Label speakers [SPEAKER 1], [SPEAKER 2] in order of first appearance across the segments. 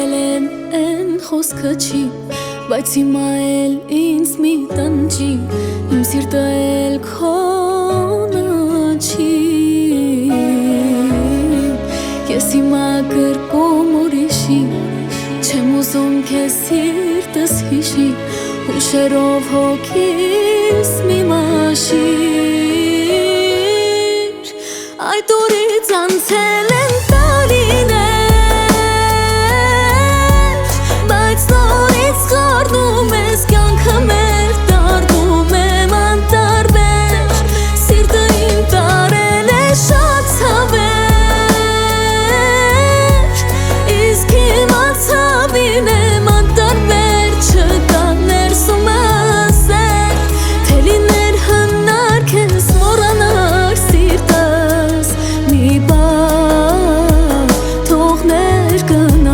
[SPEAKER 1] Ասել են խոսքը չի, բայց հիմա էլ ինձ մի տնջի, իմ սիրտը էլ քոնը չի։ Ես հիմա կրկում ուրիշի, չեմ ուզում քեզ սիրտս հիշի, հուշերով հոգիս մի մաշիր։ Այդ օրից անցել են տարիներ, բայց նորից խառնում ես կյանքը մեր, դառնում եմ անտարբեր, սիրտը իմ տարել է շատ ցավեր, իսկ հիմա ցավին եմ անտարբեր, չկա ներսումս էլ, թե լիներ հնար քեզ մոռանար սիրտս, մի բան թող ներգնա։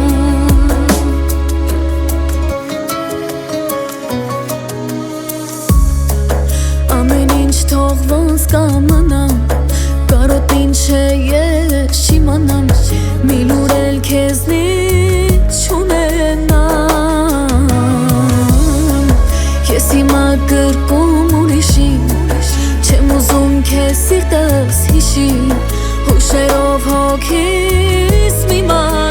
[SPEAKER 1] Ամեն ինչ թող ոնց կամնա, կարոտ ինչ է ես չիմանամ, մի լուր էլ քեզնից չունենամ։ Ես հիմա կրկում ուրիշի, չեմ ուզում քեզ սիրտս հիշի, հուշերով հոգիս մի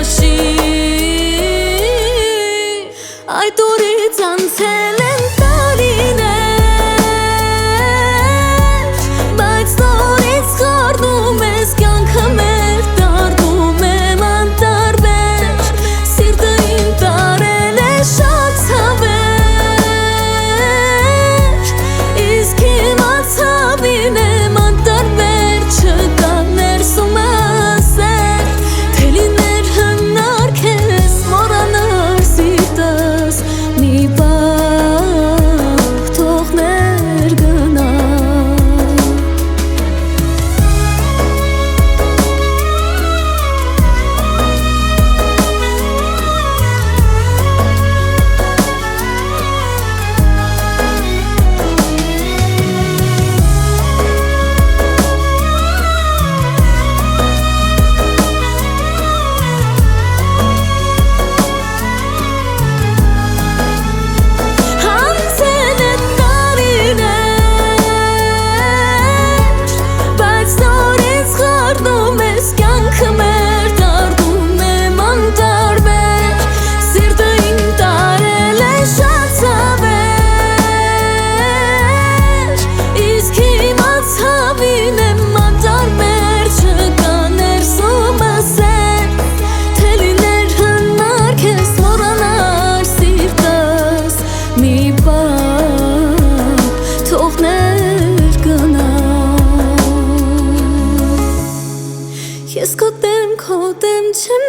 [SPEAKER 1] մաշիր։ Այդ օրից անցել են տարիներ, բայց նորից խառնում ես կյանքը մեր, դառնում եմ անտարբեր, սիրտը իմ տարել է շատ ցավեր, իսկ հիմա ցավին եմ անտարբեր, չկա ներսումս էլ, թե լիներ հնար քեզ մոռանար սիրտս, մի պահ թող ներգնա։ Ես քո դեմ չեմ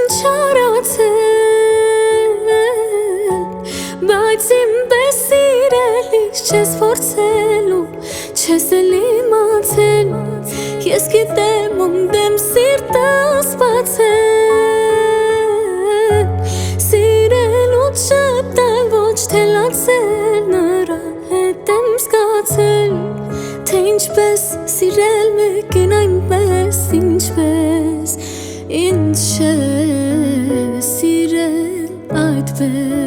[SPEAKER 1] չարացել, բայց իմ պես սիրելիս չես փորձելու, չես էլ իմացել, ես գիտեմ ում դեմ սիրտս բացել, սիրելու չտալ ոչ թե լացել, նրա հետ եմ զգացել, թե ինչպես սիրել մեկին այնպես, ինչպես ինձ չէ սիրել այդպես։